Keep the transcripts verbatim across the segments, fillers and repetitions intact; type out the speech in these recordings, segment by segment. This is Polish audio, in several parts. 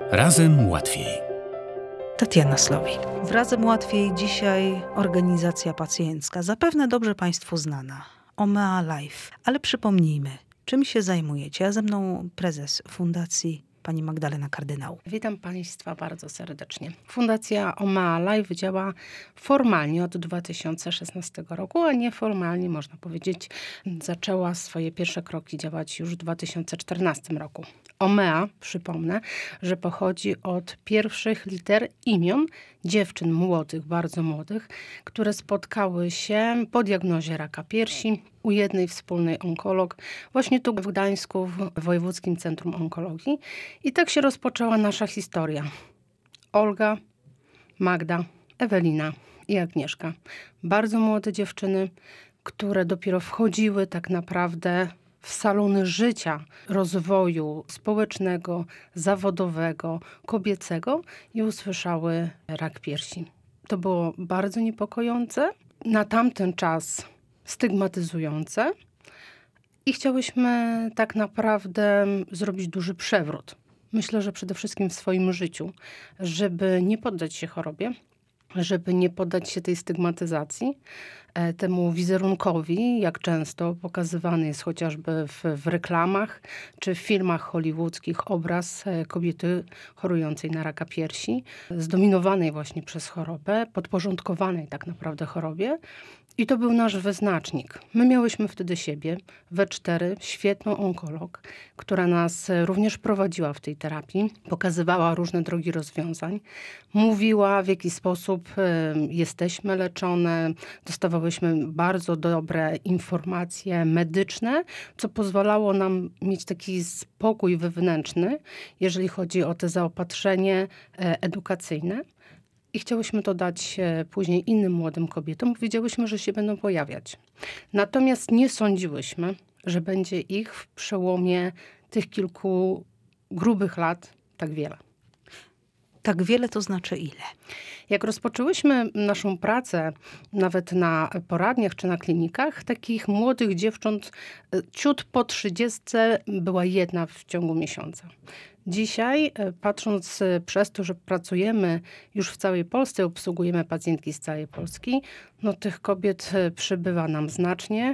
Razem łatwiej. Tatiana Slowik. W Razem Łatwiej dzisiaj organizacja pacjencka, zapewne dobrze Państwu znana, Omea Life. Ale przypomnijmy, czym się zajmujecie? A ze mną prezes Fundacji pani Magdalena Kardynał. Witam Państwa bardzo serdecznie. Fundacja Omea Life działa formalnie od dwa tysiące szesnastego roku, a nieformalnie, można powiedzieć, zaczęła swoje pierwsze kroki działać już w dwa tysiące czternastym roku. Omea, przypomnę, że pochodzi od pierwszych liter imion dziewczyn młodych, bardzo młodych, które spotkały się po diagnozie raka piersi u jednej wspólnej onkolog, właśnie tu w Gdańsku, w Wojewódzkim Centrum Onkologii. I tak się rozpoczęła nasza historia. Olga, Magda, Ewelina i Agnieszka. Bardzo młode dziewczyny, które dopiero wchodziły tak naprawdę w salony życia, rozwoju społecznego, zawodowego, kobiecego i usłyszały rak piersi. To było bardzo niepokojące, na tamten czas stygmatyzujące i chciałyśmy tak naprawdę zrobić duży przewrót. Myślę, że przede wszystkim w swoim życiu, żeby nie poddać się chorobie, żeby nie poddać się tej stygmatyzacji, temu wizerunkowi, jak często pokazywany jest chociażby w, w reklamach czy w filmach hollywoodzkich obraz kobiety chorującej na raka piersi, zdominowanej właśnie przez chorobę, podporządkowanej tak naprawdę chorobie. I to był nasz wyznacznik. My miałyśmy wtedy siebie, we cztery, świetną onkolog, która nas również prowadziła w tej terapii, pokazywała różne drogi rozwiązań, mówiła w jaki sposób y, jesteśmy leczone, dostawałyśmy bardzo dobre informacje medyczne, co pozwalało nam mieć taki spokój wewnętrzny, jeżeli chodzi o to zaopatrzenie y, edukacyjne. I chciałyśmy to dać później innym młodym kobietom. Wiedziałyśmy, że się będą pojawiać. Natomiast nie sądziłyśmy, że będzie ich w przełomie tych kilku grubych lat tak wiele. Tak wiele to znaczy ile? Jak rozpoczęłyśmy naszą pracę, nawet na poradniach czy na klinikach, takich młodych dziewcząt ciut po trzydziestce była jedna w ciągu miesiąca. Dzisiaj, patrząc przez to, że pracujemy już w całej Polsce, obsługujemy pacjentki z całej Polski, no tych kobiet przybywa nam znacznie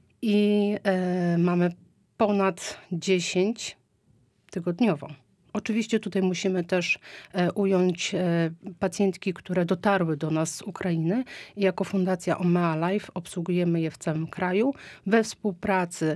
i e, mamy ponad dziesięć tygodniowo. Oczywiście tutaj musimy też e, ująć e, pacjentki, które dotarły do nas z Ukrainy i jako Fundacja Omea Life obsługujemy je w całym kraju. We współpracy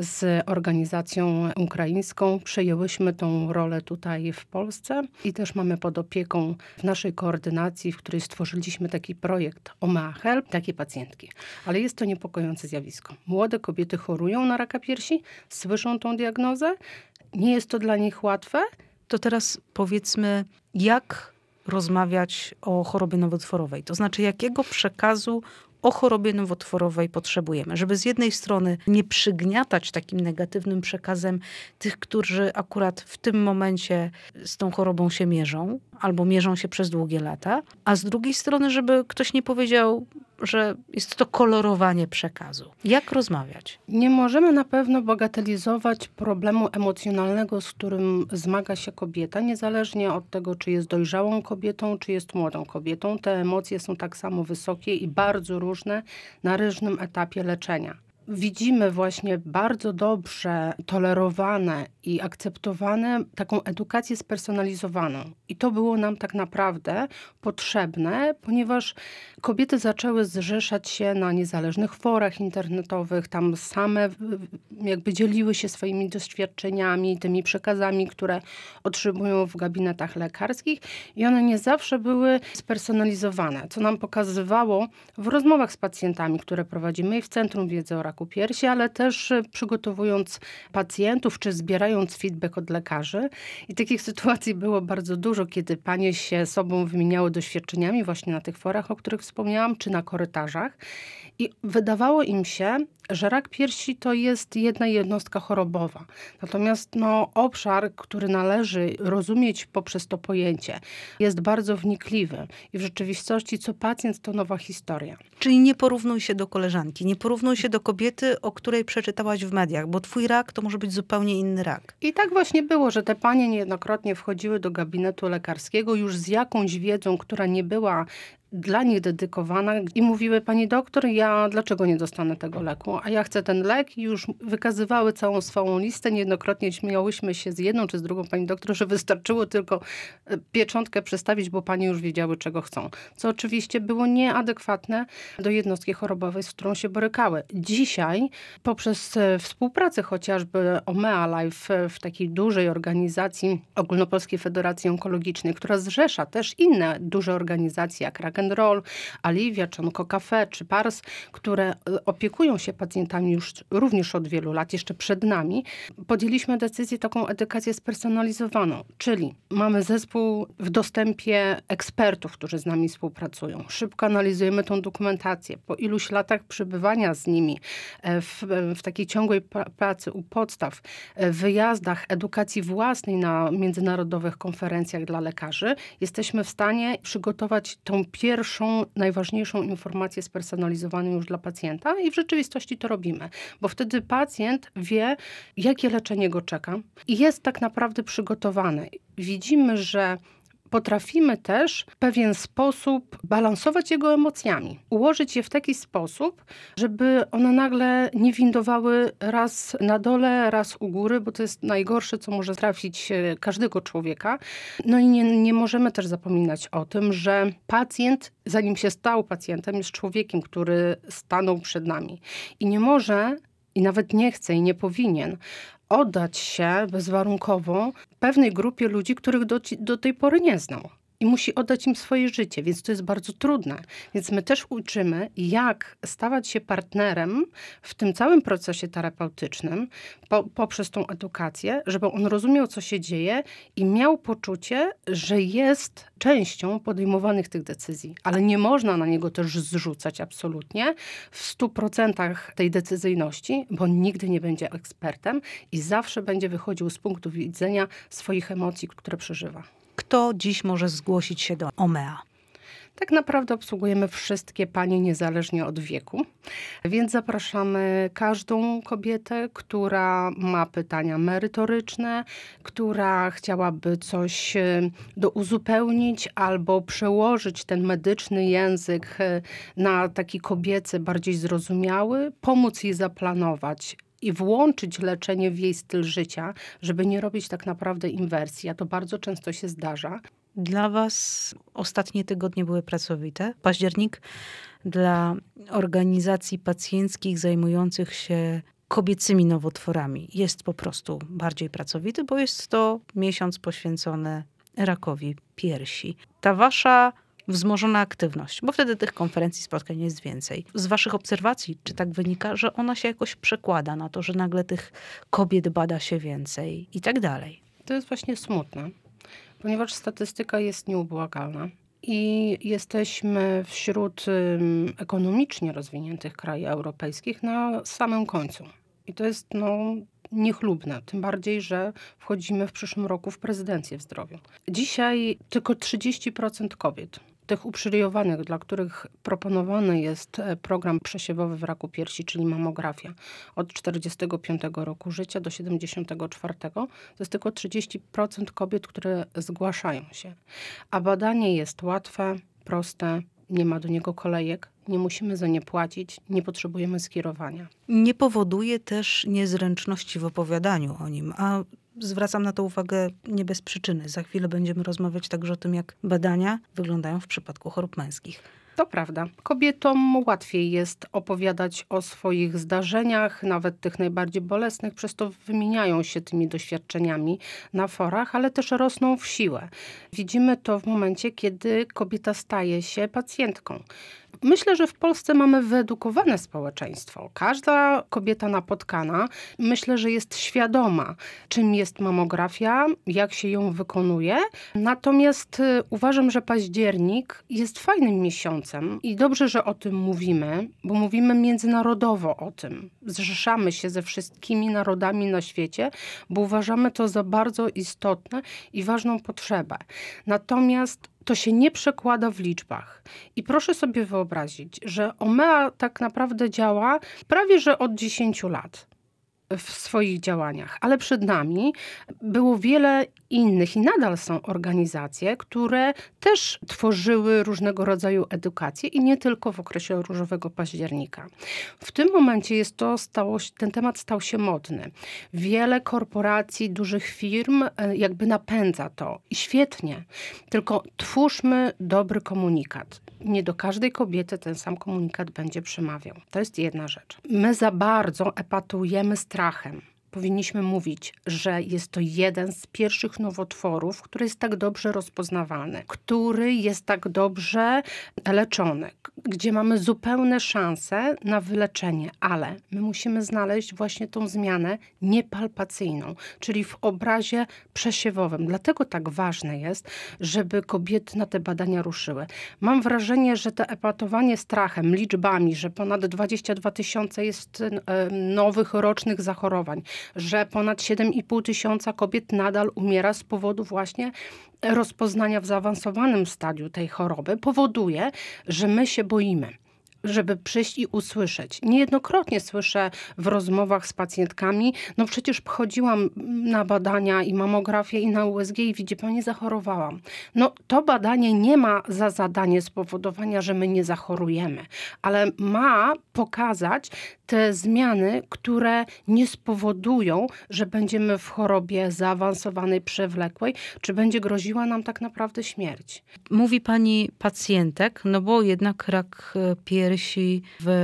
z organizacją ukraińską przejęłyśmy tą rolę tutaj w Polsce i też mamy pod opieką w naszej koordynacji, w której stworzyliśmy taki projekt Omea Help, takie pacjentki. Ale jest to niepokojące zjawisko. Młode kobiety chorują na raka piersi, słyszą tą diagnozę, nie jest to dla nich łatwe. To teraz powiedzmy, jak rozmawiać o chorobie nowotworowej? To znaczy, jakiego przekazu o chorobie nowotworowej potrzebujemy, żeby z jednej strony nie przygniatać takim negatywnym przekazem tych, którzy akurat w tym momencie z tą chorobą się mierzą, albo mierzą się przez długie lata, a z drugiej strony, żeby ktoś nie powiedział, że jest to kolorowanie przekazu. Jak rozmawiać? Nie możemy na pewno bagatelizować problemu emocjonalnego, z którym zmaga się kobieta, niezależnie od tego, czy jest dojrzałą kobietą, czy jest młodą kobietą. Te emocje są tak samo wysokie i bardzo różne na różnym etapie leczenia. Widzimy właśnie bardzo dobrze tolerowane i akceptowane taką edukację spersonalizowaną. I to było nam tak naprawdę potrzebne, ponieważ kobiety zaczęły zrzeszać się na niezależnych forach internetowych, tam same jakby dzieliły się swoimi doświadczeniami, tymi przekazami, które otrzymują w gabinetach lekarskich i one nie zawsze były spersonalizowane, co nam pokazywało w rozmowach z pacjentami, które prowadzimy i w Centrum Wiedzy o Raku Piersi, ale też przygotowując pacjentów, czy zbierając feedback od lekarzy. I takich sytuacji było bardzo dużo, kiedy panie się sobą wymieniały doświadczeniami właśnie na tych forach, o których wspomniałam, czy na korytarzach. I wydawało im się, że rak piersi to jest jedna jednostka chorobowa. Natomiast no, obszar, który należy rozumieć poprzez to pojęcie, jest bardzo wnikliwy. I w rzeczywistości co pacjent to nowa historia. Czyli nie porównuj się do koleżanki, nie porównuj się do kobiety, kobiety, o której przeczytałaś w mediach, bo twój rak to może być zupełnie inny rak. I tak właśnie było, że te panie niejednokrotnie wchodziły do gabinetu lekarskiego już z jakąś wiedzą, która nie była dla nich dedykowana i mówiły: pani doktor, ja dlaczego nie dostanę tego leku? A ja chcę ten lek, i już wykazywały całą swoją listę. Niejednokrotnie śmiałyśmy się z jedną czy z drugą pani doktor, że wystarczyło tylko pieczątkę przestawić, bo panie już wiedziały, czego chcą. Co oczywiście było nieadekwatne do jednostki chorobowej, z którą się borykały. Dzisiaj poprzez współpracę chociażby Omea Life w takiej dużej organizacji Ogólnopolskiej Federacji Onkologicznej, która zrzesza też inne duże organizacje jak Rak and Roll, Alivia, czy Onco Cafe, czy Pars, które opiekują się pacjentami już również od wielu lat, jeszcze przed nami, podjęliśmy decyzję, taką edukację spersonalizowaną, czyli mamy zespół w dostępie ekspertów, którzy z nami współpracują. Szybko analizujemy tą dokumentację. Po iluś latach przebywania z nimi w, w takiej ciągłej pracy u podstaw, w wyjazdach, edukacji własnej na międzynarodowych konferencjach dla lekarzy, jesteśmy w stanie przygotować tą pierwszą, najważniejszą informację spersonalizowaną już dla pacjenta i w rzeczywistości to robimy, bo wtedy pacjent wie, jakie leczenie go czeka i jest tak naprawdę przygotowany. Widzimy, że potrafimy też w pewien sposób balansować jego emocjami. Ułożyć je w taki sposób, żeby one nagle nie windowały raz na dole, raz u góry, bo to jest najgorsze, co może trafić każdego człowieka. No i nie, nie możemy też zapominać o tym, że pacjent, zanim się stał pacjentem, jest człowiekiem, który stanął przed nami. I nie może, i nawet nie chce, i nie powinien oddać się bezwarunkowo pewnej grupie ludzi, których do, do tej pory nie znał. I musi oddać im swoje życie, więc to jest bardzo trudne. Więc my też uczymy, jak stawać się partnerem w tym całym procesie terapeutycznym po, poprzez tą edukację, żeby on rozumiał, co się dzieje i miał poczucie, że jest częścią podejmowanych tych decyzji. Ale nie można na niego też zrzucać absolutnie w stu procentach tej decyzyjności, bo on nigdy nie będzie ekspertem i zawsze będzie wychodził z punktu widzenia swoich emocji, które przeżywa. Kto dziś może zgłosić się do Omea? Tak naprawdę obsługujemy wszystkie panie niezależnie od wieku, więc zapraszamy każdą kobietę, która ma pytania merytoryczne, która chciałaby coś do uzupełnić albo przełożyć ten medyczny język na taki kobiecy, bardziej zrozumiały, pomóc jej zaplanować i włączyć leczenie w jej styl życia, żeby nie robić tak naprawdę inwersji, a to bardzo często się zdarza. Dla was ostatnie tygodnie były pracowite. Październik dla organizacji pacjenckich zajmujących się kobiecymi nowotworami jest po prostu bardziej pracowity, bo jest to miesiąc poświęcony rakowi piersi. Ta wasza wzmożona aktywność, bo wtedy tych konferencji, spotkań jest więcej. Z waszych obserwacji, czy tak wynika, że ona się jakoś przekłada na to, że nagle tych kobiet bada się więcej i tak dalej? To jest właśnie smutne, ponieważ statystyka jest nieubłagalna i jesteśmy wśród um, ekonomicznie rozwiniętych krajów europejskich na samym końcu. I to jest no, niechlubne, tym bardziej, że wchodzimy w przyszłym roku w prezydencję w zdrowiu. Dzisiaj tylko trzydzieści procent kobiet, tych uprzywilejowanych, dla których proponowany jest program przesiewowy w raku piersi, czyli mamografia, od czterdziestego piątego roku życia do siedemdziesiątego czwartego, to jest tylko trzydzieści procent kobiet, które zgłaszają się. A badanie jest łatwe, proste, nie ma do niego kolejek, nie musimy za nie płacić, nie potrzebujemy skierowania. Nie powoduje też niezręczności w opowiadaniu o nim, a zwracam na to uwagę nie bez przyczyny. Za chwilę będziemy rozmawiać także o tym, jak badania wyglądają w przypadku chorób męskich. To prawda. Kobietom łatwiej jest opowiadać o swoich zdarzeniach, nawet tych najbardziej bolesnych, przez to wymieniają się tymi doświadczeniami na forach, ale też rosną w siłę. Widzimy to w momencie, kiedy kobieta staje się pacjentką. Myślę, że w Polsce mamy wyedukowane społeczeństwo. Każda kobieta napotkana, myślę, że jest świadoma, czym jest mamografia, jak się ją wykonuje. Natomiast y, uważam, że październik jest fajnym miesiącem i dobrze, że o tym mówimy, bo mówimy międzynarodowo o tym. Zrzeszamy się ze wszystkimi narodami na świecie, bo uważamy to za bardzo istotne i ważną potrzebę. Natomiast to się nie przekłada w liczbach. I proszę sobie wyobrazić, że Omea tak naprawdę działa prawie że od dziesięciu lat w swoich działaniach, ale przed nami było wiele innych i nadal są organizacje, które też tworzyły różnego rodzaju edukacje i nie tylko w okresie różowego października. W tym momencie jest to stało, ten temat stał się modny. Wiele korporacji, dużych firm jakby napędza to i świetnie, tylko twórzmy dobry komunikat. Nie do każdej kobiety ten sam komunikat będzie przemawiał. To jest jedna rzecz. My za bardzo epatujemy strachem. Powinniśmy mówić, że jest to jeden z pierwszych nowotworów, który jest tak dobrze rozpoznawalny, który jest tak dobrze leczony, gdzie mamy zupełne szanse na wyleczenie, ale my musimy znaleźć właśnie tą zmianę niepalpacyjną, czyli w obrazie przesiewowym. Dlatego tak ważne jest, żeby kobiety na te badania ruszyły. Mam wrażenie, że to epatowanie strachem, liczbami, że ponad dwadzieścia dwa tysiące jest nowych rocznych zachorowań, że ponad siedem i pół tysiąca kobiet nadal umiera z powodu właśnie rozpoznania w zaawansowanym stadium tej choroby, powoduje, że my się boimy, żeby przyjść i usłyszeć. Niejednokrotnie słyszę w rozmowach z pacjentkami, no przecież chodziłam na badania i mamografię i na U S G i widzi pani, zachorowałam. No to badanie nie ma za zadanie spowodowania, że my nie zachorujemy, ale ma pokazać te zmiany, które nie spowodują, że będziemy w chorobie zaawansowanej, przewlekłej, czy będzie groziła nam tak naprawdę śmierć. Mówi pani pacjentek, no bo jednak rak piersi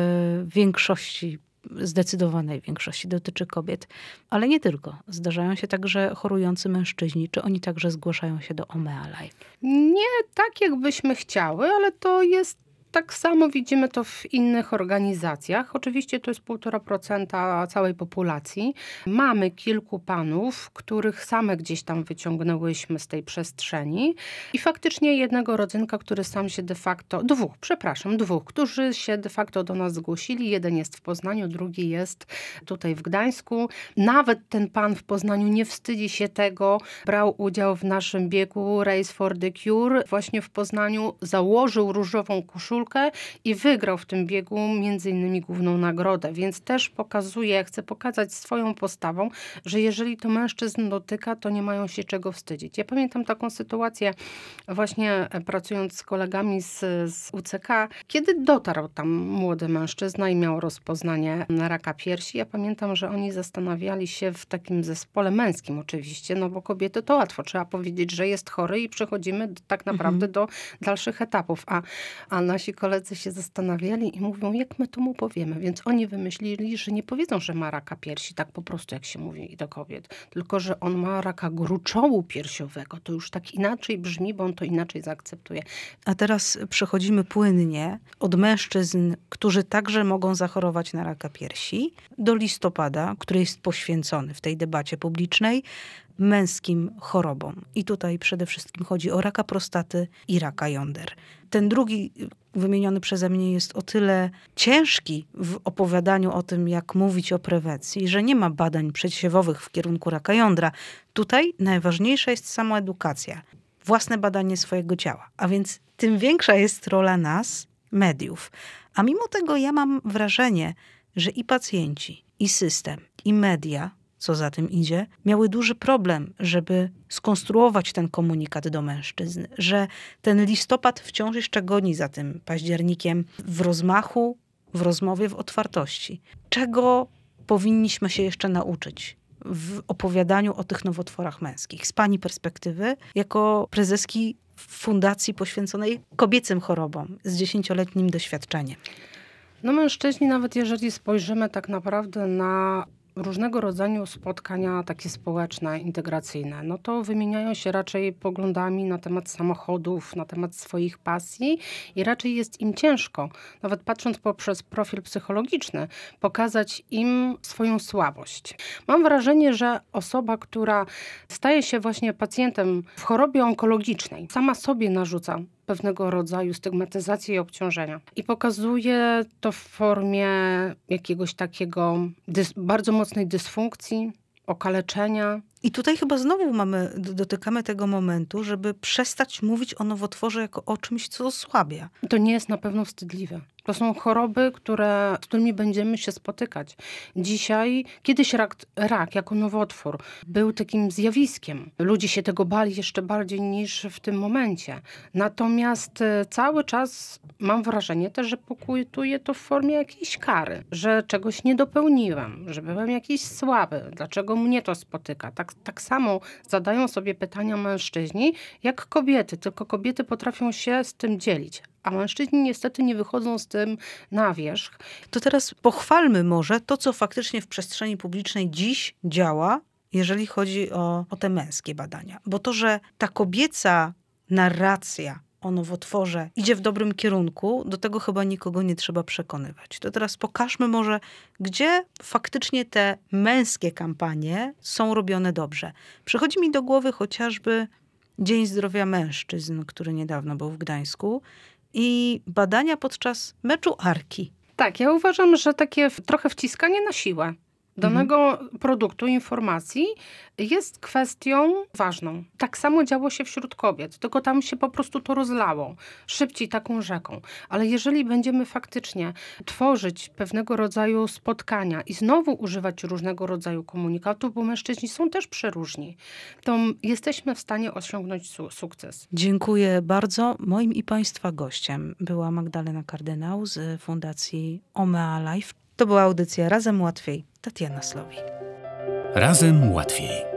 w większości, zdecydowanej większości dotyczy kobiet, ale nie tylko. Zdarzają się także chorujący mężczyźni. Czy oni także zgłaszają się do Omea Live? Nie tak, jakbyśmy chciały, ale to jest tak samo, widzimy to w innych organizacjach. Oczywiście to jest półtora procenta całej populacji. Mamy kilku panów, których same gdzieś tam wyciągnęłyśmy z tej przestrzeni i faktycznie jednego rodzynka, który sam się de facto, dwóch, przepraszam, dwóch, którzy się de facto do nas zgłosili. Jeden jest w Poznaniu, drugi jest tutaj w Gdańsku. Nawet ten pan w Poznaniu nie wstydzi się tego, brał udział w naszym biegu Race for the Cure. Właśnie w Poznaniu założył różową koszulkę i wygrał w tym biegu między innymi główną nagrodę, więc też pokazuje, chce pokazać swoją postawą, że jeżeli to mężczyzn dotyka, to nie mają się czego wstydzić. Ja pamiętam taką sytuację właśnie pracując z kolegami z, z U C K, kiedy dotarł tam młody mężczyzna i miał rozpoznanie raka piersi. Ja pamiętam, że oni zastanawiali się w takim zespole męskim oczywiście, no bo kobiety to łatwo, trzeba powiedzieć, że jest chory i przechodzimy tak naprawdę mhm. do dalszych etapów, a, a nasi koledzy się zastanawiali i mówią, jak my to mu powiemy. Więc oni wymyślili, że nie powiedzą, że ma raka piersi, tak po prostu jak się mówi do kobiet, tylko że on ma raka gruczołu piersiowego. To już tak inaczej brzmi, bo on to inaczej zaakceptuje. A teraz przechodzimy płynnie od mężczyzn, którzy także mogą zachorować na raka piersi, do listopada, który jest poświęcony w tej debacie publicznej męskim chorobom. I tutaj przede wszystkim chodzi o raka prostaty i raka jąder. Ten drugi wymieniony przeze mnie jest o tyle ciężki w opowiadaniu o tym, jak mówić o prewencji, że nie ma badań przedsiewowych w kierunku raka jądra. Tutaj najważniejsza jest samoedukacja, własne badanie swojego ciała. A więc tym większa jest rola nas, mediów. A mimo tego ja mam wrażenie, że i pacjenci, i system, i media, co za tym idzie, miały duży problem, żeby skonstruować ten komunikat do mężczyzn, że ten listopad wciąż jeszcze goni za tym październikiem w rozmachu, w rozmowie, w otwartości. Czego powinniśmy się jeszcze nauczyć w opowiadaniu o tych nowotworach męskich? Z pani perspektywy, jako prezeski fundacji poświęconej kobiecym chorobom z dziesięcioletnim doświadczeniem. No mężczyźni, nawet jeżeli spojrzymy tak naprawdę na różnego rodzaju spotkania takie społeczne, integracyjne, no to wymieniają się raczej poglądami na temat samochodów, na temat swoich pasji i raczej jest im ciężko, nawet patrząc poprzez profil psychologiczny, pokazać im swoją słabość. Mam wrażenie, że osoba, która staje się właśnie pacjentem w chorobie onkologicznej, sama sobie narzuca pewnego rodzaju stygmatyzację i obciążenia. I pokazuje to w formie jakiegoś takiego dys- bardzo mocnej dysfunkcji, okaleczenia. I tutaj chyba znowu mamy, dotykamy tego momentu, żeby przestać mówić o nowotworze jako o czymś, co osłabia. To nie jest na pewno wstydliwe. To są choroby, które, z którymi będziemy się spotykać. Dzisiaj, kiedyś rak, rak jako nowotwór był takim zjawiskiem. Ludzie się tego bali jeszcze bardziej niż w tym momencie. Natomiast cały czas mam wrażenie też, że pokutuje to w formie jakiejś kary, że czegoś nie dopełniłem, że byłem jakiś słaby. Dlaczego mnie to spotyka? Tak, tak samo zadają sobie pytania mężczyźni jak kobiety, tylko kobiety potrafią się z tym dzielić. A mężczyźni niestety nie wychodzą z tym na wierzch. To teraz pochwalmy może to, co faktycznie w przestrzeni publicznej dziś działa, jeżeli chodzi o, o te męskie badania. Bo to, że ta kobieca narracja o nowotworze idzie w dobrym kierunku, do tego chyba nikogo nie trzeba przekonywać. To teraz pokażmy może, gdzie faktycznie te męskie kampanie są robione dobrze. Przychodzi mi do głowy chociażby Dzień Zdrowia Mężczyzn, który niedawno był w Gdańsku, i badania podczas meczu Arki. Tak, ja uważam, że takie trochę wciskanie na siłę danego mhm. produktu, informacji jest kwestią ważną. Tak samo działo się wśród kobiet, tylko tam się po prostu to rozlało szybciej taką rzeką. Ale jeżeli będziemy faktycznie tworzyć pewnego rodzaju spotkania i znowu używać różnego rodzaju komunikatów, bo mężczyźni są też przeróżni, to jesteśmy w stanie osiągnąć su- sukces. Dziękuję bardzo. Moim i Państwa gościem była Magdalena Kardynał z Fundacji Omea Life. To była audycja Razem Łatwiej. Tatiana Slowik. Razem łatwiej.